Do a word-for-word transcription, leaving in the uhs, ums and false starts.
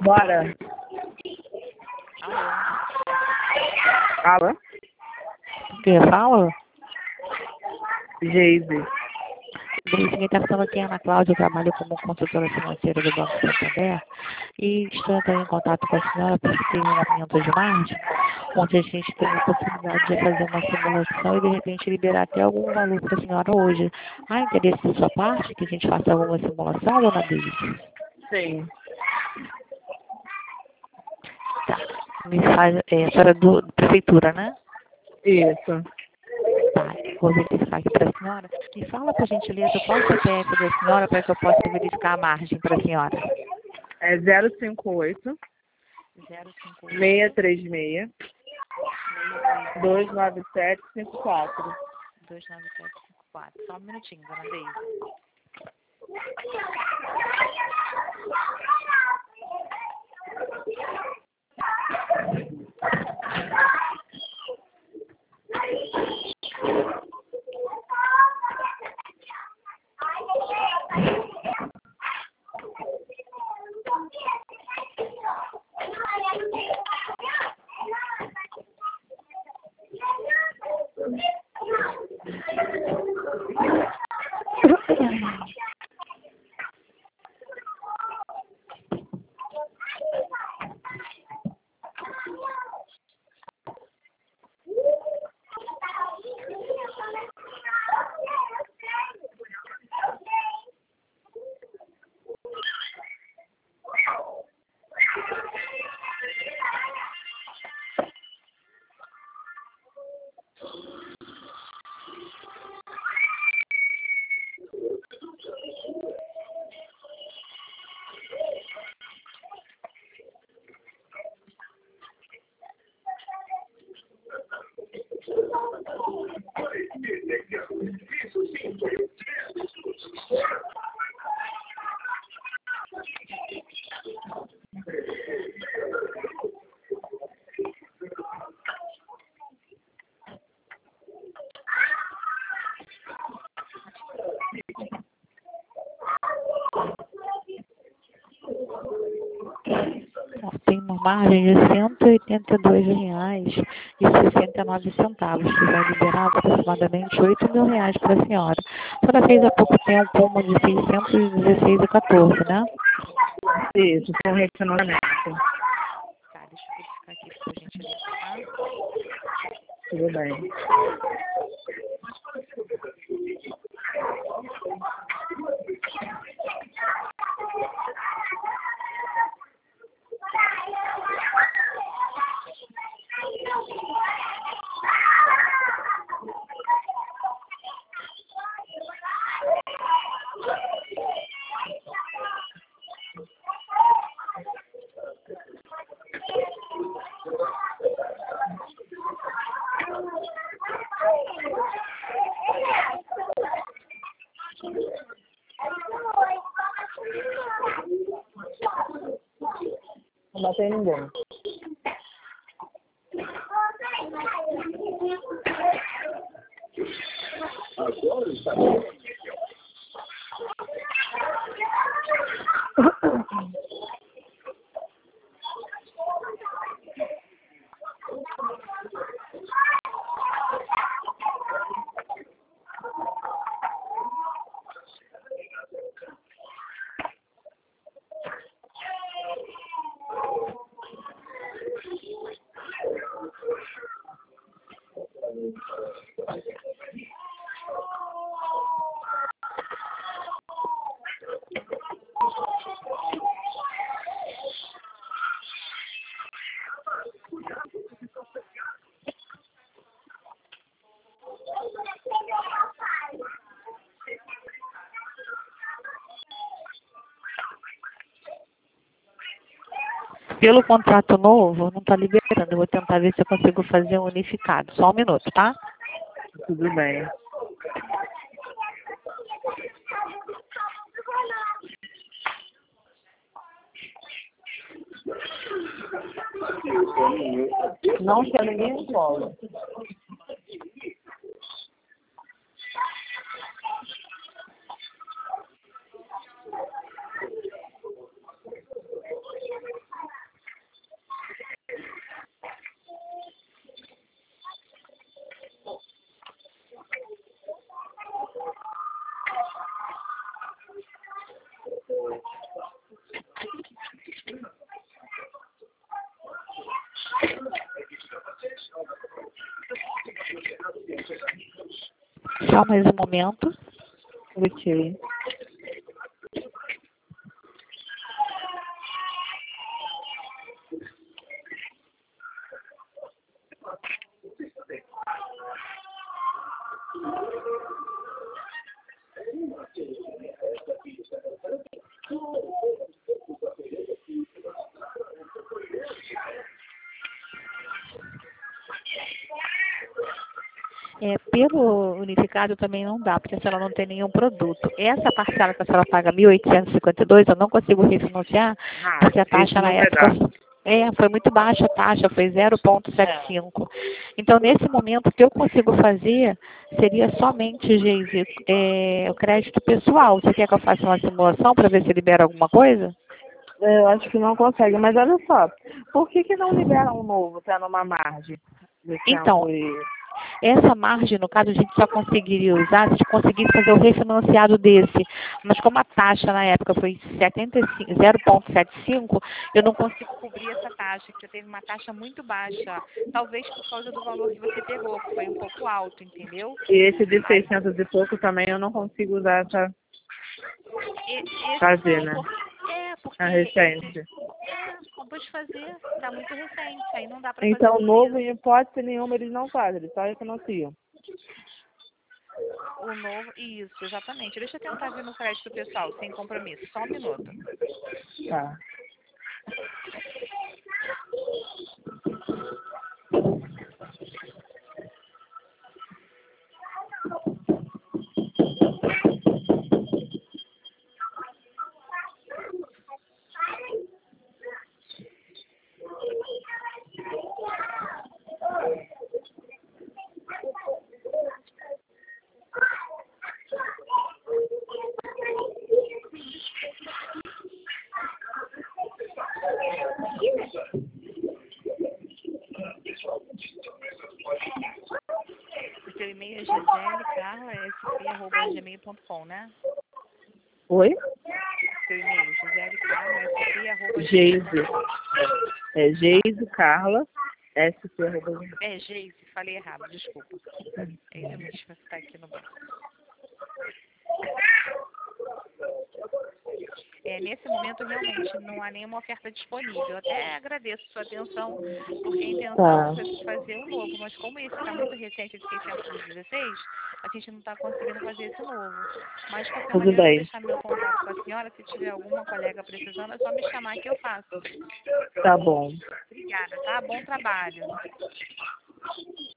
Bora. Fala. Quem fala? Geise. Geise, quem está falando aqui é a Ana Cláudia, eu trabalho como consultora financeira do Banco Santander e estou entrando em contato com a senhora porque teve um aumento de margem, onde a gente tem a possibilidade de fazer uma simulação e de repente liberar até algum valor para a senhora hoje. Há interesse da sua parte que a gente faça alguma simulação, dona Geise? Sim. Tá. Me faz, é, a senhora do prefeitura, né? Isso. Tá, vou verificar aqui para a senhora. Me fala, por gentileza, qual é o C P F da senhora para que eu possa verificar a margem para a senhora? É zero cinco oito, zero cinco oito, seis três seis, dois nove sete cinco quatro. dois nove sete cinco quatro. Só um minutinho, dona Deise. Tem uma margem de cento e oitenta e dois reais e sessenta e nove centavos, que vai liberar aproximadamente oito mil reais para a senhora. A senhora fez há pouco tempo uma de seiscentos e dezesseis e quatorze, né? Isso, com refinanciamento. Tá, deixa eu verificar aqui, por gentileza, tá? Tudo bem. Não bateu em ninguém. Agora está Pelo contrato novo, não está liberando. Eu vou tentar ver se eu consigo fazer um unificado. Só um minuto, tá? tudo bem. Não quer ninguém em escola. Só mais um momento. Ok. É, pelo unificado também não dá, porque a senhora não tem nenhum produto. Essa parcela que a senhora paga mil oitocentos e cinquenta e dois, eu não consigo refinanciar, Ah, porque a isso taxa na não vai época dar. é, foi muito baixa a taxa, foi zero vírgula setenta e cinco. Então, nesse momento, o que eu consigo fazer seria somente, Geise, é, o crédito pessoal. Você quer que eu faça uma simulação para ver se libera alguma coisa? Eu acho que não consegue, mas olha só, por que que não libera um novo, tendo uma margem de Então, tempo e... essa margem, no caso, a gente só conseguiria usar se a gente conseguisse fazer o refinanciado desse. Mas como a taxa na época foi setenta e cinco, zero vírgula setenta e cinco, eu não consigo cobrir essa taxa, que você teve uma taxa muito baixa. Talvez por causa do valor que você pegou, que foi um pouco alto, entendeu? E esse de Aí, seiscentos e pouco também eu não consigo usar para e- esse fazer, não, né? por, é, A porque esse recente. é, acabou de fazer, está muito recente, aí não dá para fazer Então, por novo, isso. em hipótese nenhuma, eles não fazem, eles só refinanciam. O novo, isso, exatamente. Deixa eu tentar ver no crédito pessoal, sem compromisso. Só um minuto. Tá. O seu e-mail é gisele carla s p arroba gmail ponto com, né? Oi? Seu e-mail, gisele carla s p arroba gmail Geise. ponto com. É Geise Carla, S P. É, Geise, falei errado, desculpa. É isso mesmo, você está aqui no banco. É, nesse momento, realmente, não há nenhuma oferta disponível. Eu até agradeço sua atenção, porque a intenção Tá. foi fazer um novo, mas como esse está muito recente, de seiscentos e dezesseis, a gente não está conseguindo fazer esse novo. Mas, de qualquer Tudo maneira, eu vou bem. deixar meu contato com a senhora. Se tiver alguma colega precisando, é só me chamar que eu faço. Tá bom. Obrigada, tá? Bom trabalho.